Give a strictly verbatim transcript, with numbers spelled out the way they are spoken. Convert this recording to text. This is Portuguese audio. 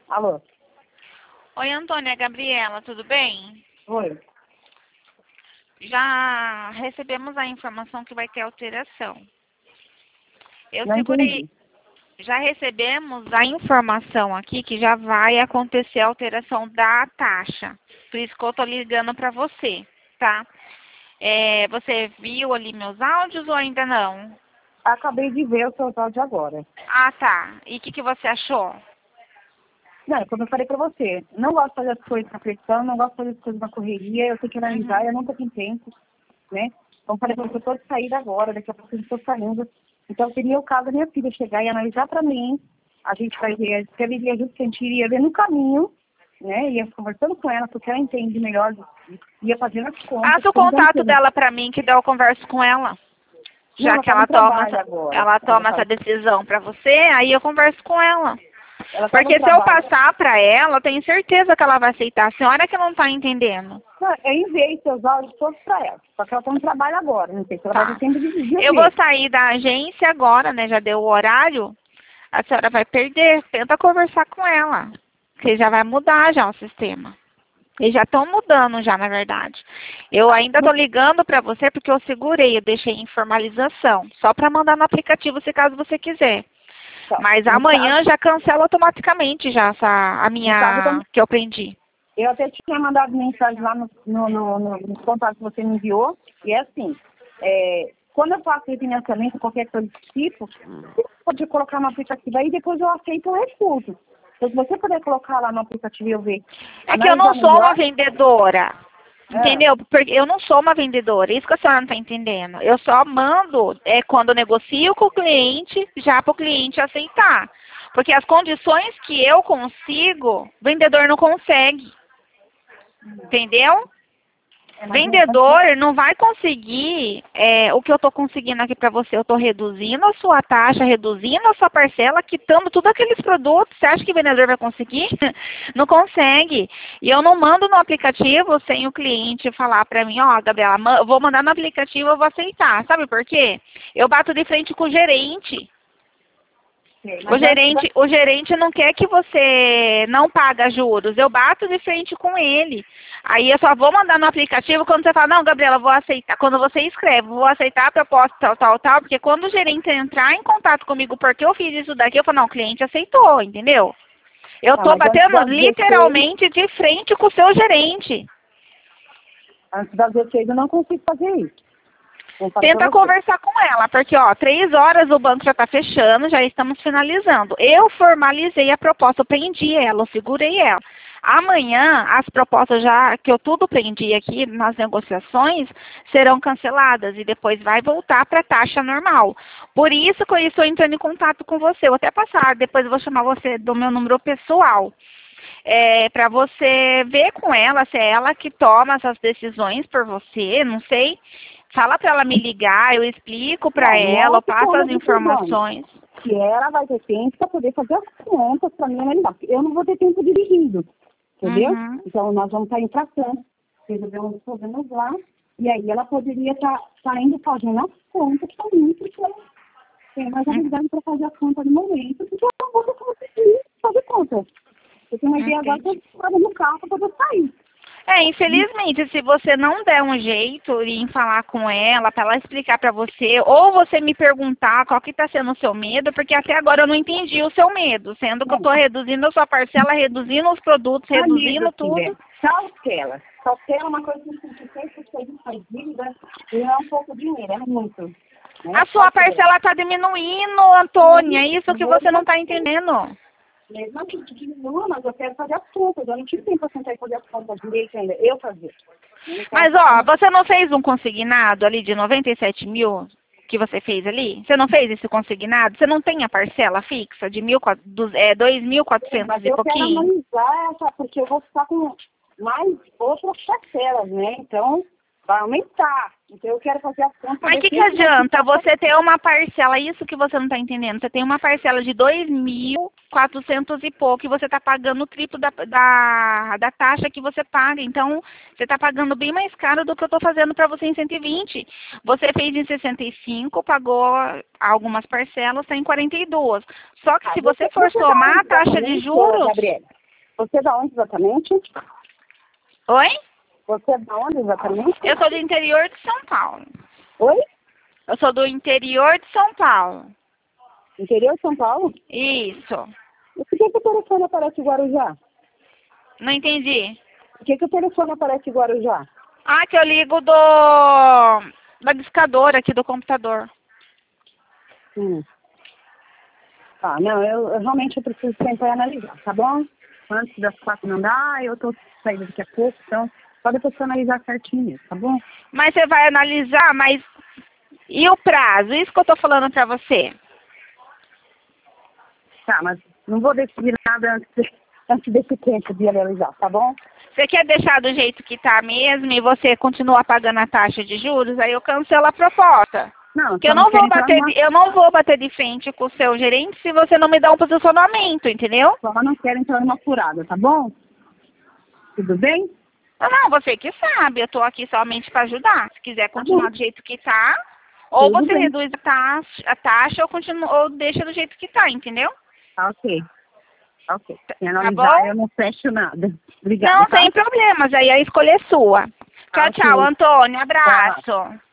Alô? Oi, Antônia, é Gabriela, tudo bem? Oi. Já recebemos a informação que vai ter alteração. Eu Não segurei. entendi. Já recebemos a informação aqui que já vai acontecer a alteração da taxa. Por isso que eu tô ligando para você, tá? É, você viu ali meus áudios ou ainda não? Acabei de ver o seu áudio agora. Ah, tá. E o que, que você achou? Não, como eu falei pra você, não gosto de fazer as coisas na pressão, não gosto de fazer as coisas na correria, eu tenho que analisar, Uhum. eu não tô com tempo, né? Então, falei pra você, eu tô de saída agora, daqui a pouco eu estou saindo. Então, seria o caso da minha filha chegar e analisar pra mim, a gente vai ver, se ela iria junto, que a gente iria ver no caminho, né? Ia conversando com ela, porque ela entende melhor, ia fazendo as contas, Passa o como dando contato tudo. dela para mim que daí eu converso com ela. Não, Já ela que tá no ela toma trabalho essa, agora. ela Ela toma tá, essa decisão para você, aí eu converso com ela. ela tá no Porque se eu trabalho. passar para ela, eu tenho certeza que ela vai aceitar. A senhora que não está entendendo. Não, eu enviei seus áudios todos para ela. Só que ela está no trabalho agora. Não sei se ela vai ter Tá. tempo de de Eu vou ver. sair da agência agora, né? Já deu o horário. A senhora vai perder. Tenta conversar com ela. Que já vai mudar já o sistema. Eles já estão mudando já, na verdade. Eu ainda estou ligando para você porque eu segurei, eu deixei em formalização. Só para mandar no aplicativo, se caso você quiser. Então, Mas no amanhã caso, já cancela automaticamente já essa, a no caso minha tam- que eu prendi. eu até tinha mandado mensagem lá no, no, no, no, nos contatos que você me enviou. E é assim, é, quando eu faço refinanciamento, qualquer coisa desse tipo, você pode colocar no aplicativo aí e depois eu aceito o recuso. Então, se você puder colocar lá no aplicativo e eu ver, É que eu não analisar sou uma melhor, vendedora. é, Entendeu? Porque eu não sou uma vendedora, isso que a senhora não está entendendo. Eu só mando é, quando eu negocio com o cliente, já para o cliente aceitar. Porque as condições que eu consigo, o vendedor não consegue. Entendeu? é mais ou menos. Vendedor não vai conseguir é, o que eu estou conseguindo aqui para você. Eu estou reduzindo a sua taxa, reduzindo a sua parcela, quitando tudo aqueles produtos. Você acha que o vendedor vai conseguir? Não consegue. E eu não mando no aplicativo sem o cliente falar para mim, ó, oh, Gabriela, eu vou mandar no aplicativo, eu vou aceitar. Sabe por quê? Eu bato de frente com o gerente. O Mas antes da gerente, o gerente não quer que você não paga juros. Eu bato de frente com ele. Aí eu só vou mandar no aplicativo quando você fala, não, Gabriela, vou aceitar. Quando você escreve, vou aceitar a proposta tal, tal, tal, porque quando o gerente entrar em contato comigo porque eu fiz isso daqui, eu falo, não, o cliente aceitou, entendeu? Eu Não, tô mas antes batendo das dezesseis, literalmente de frente com o seu gerente. antes das dezesseis eu não consigo fazer isso. Eu falo pra Tenta você. conversar com ela, porque ó, três horas o banco já está fechando, já estamos finalizando. Eu formalizei a proposta, eu prendi ela, eu segurei ela. Amanhã, as propostas já que eu tudo prendi aqui nas negociações serão canceladas e depois vai voltar para a taxa normal. Por isso que eu estou entrando em contato com você. Eu vou até passar, depois eu vou chamar você do meu número pessoal. É, para você ver com ela se é ela que toma essas decisões por você, não sei. Fala para ela me ligar, eu explico para Não, ela, não eu que passo toma as decisões. informações. Que ela vai ter tempo para poder fazer as contas para mim analisar. Porque eu não vou ter tempo dirigindo. Entendeu? Uhum. Então nós vamos estar em tração, resolver uns problemas lá. E aí ela poderia estar tá, indo fazendo as contas para mim, porque ela tem mais habilidade para fazer as contas no momento, porque eu não vou conseguir fazer contas. Eu tenho uma ideia agora que eu Entendi. estou no carro para poder sair. É, infelizmente, se você não der um jeito em falar com ela, para ela explicar para você, ou você me perguntar qual que está sendo o seu medo, porque até agora eu não entendi o seu medo, sendo que eu Não, estou reduzindo a sua parcela, reduzindo os produtos, tá medo, reduzindo filha. tudo. Cautela. Cautela é uma coisa que se fez, que fez faz dívida, e não é um pouco de dinheiro, é muito. Né? A sua Cautela. parcela está diminuindo, Antônia, é isso que você Mesmo não está assim, entendendo. mesmo assim, que diminua, mas eu quero fazer as contas. Eu não tive tempo para sentar e fazer as contas direito ainda. Eu fazer. Então, Mas, ó, você não fez um consignado ali de noventa e sete mil que você fez ali? Você não fez esse consignado? Você não tem a parcela fixa de mil, é, dois mil e quatrocentos mas e eu quero pouquinho? analisar essa, porque eu vou ficar com mais outras parcelas, né? Então, vai aumentar. Então eu quero fazer as contas. Mas o que, que adianta você ter uma parcela, isso que você não está entendendo, você tem uma parcela de dois mil e quatrocentos e pouco e você está pagando o triplo da, da, da taxa que você paga. Então, você está pagando bem mais caro do que eu estou fazendo para você em cento e vinte. Você fez em sessenta e cinco, pagou algumas parcelas, está em quarenta e duas. Só que Ah, se você, você for você somar a dá taxa onde de exatamente, juros... Gabriela? Você dá onde exatamente? Oi? Você é da onde exatamente? Eu sou do interior de São Paulo. Oi? Eu sou do interior de São Paulo. Interior de São Paulo? Isso. E por que, que o telefone aparece em Guarujá? Não entendi. Por que, que o telefone aparece em Guarujá? Ah, que eu ligo do... da discadora aqui do computador. Hum. Tá, não, eu, eu realmente eu preciso tentar analisar, tá bom? Antes das quatro não dá, eu tô saindo daqui a pouco, então só depois você analisar certinho mesmo, tá bom? Mas você vai analisar, mas... E o prazo? Isso que eu tô falando pra você. Tá, mas não vou decidir nada antes, de, antes desse tempo de analisar, tá bom? Você quer deixar do jeito que tá mesmo e você continua pagando a taxa de juros, aí eu cancelo a proposta. Não, Porque eu não vou bater, de, eu não vou bater de frente com o seu gerente se você não me dá um posicionamento, entendeu? Só não quero entrar numa furada, tá bom? Tudo bem? Não, não, você que sabe, eu tô aqui somente para ajudar. Se quiser continuar Tá do jeito que tá, ou Tudo você bem. reduz a taxa, a taxa ou, continua, ou deixa do jeito que tá, entendeu? Tá ok. Tá ok. Se Tá analisar, bom? eu não fecho nada. Obrigada, Não, tá? sem problemas, aí a escolha é sua. Tá Tchau, tchau, ok. Antônio, Tchau. abraço.